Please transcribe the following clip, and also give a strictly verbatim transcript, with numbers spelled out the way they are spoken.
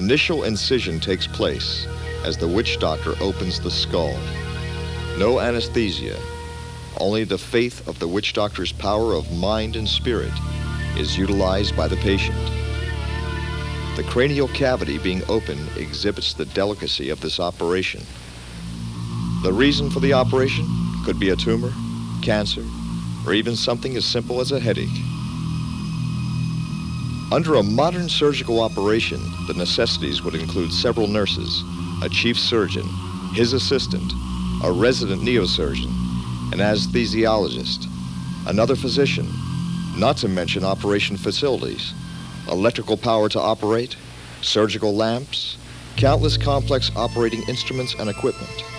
initial incision takes place as the witch doctor opens the skull. No anesthesia, only the faith of the witch doctor's power of mind and spirit is utilized by the patient. The cranial cavity being opened exhibits the delicacy of this operation. The reason for the operation could be a tumor, cancer, or even something as simple as a headache. Under a modern surgical operation, the necessities would include several nurses, a chief surgeon, his assistant, a resident neosurgeon, an anesthesiologist, another physician, not to mention operation facilities, electrical power to operate, surgical lamps, countless complex operating instruments and equipment.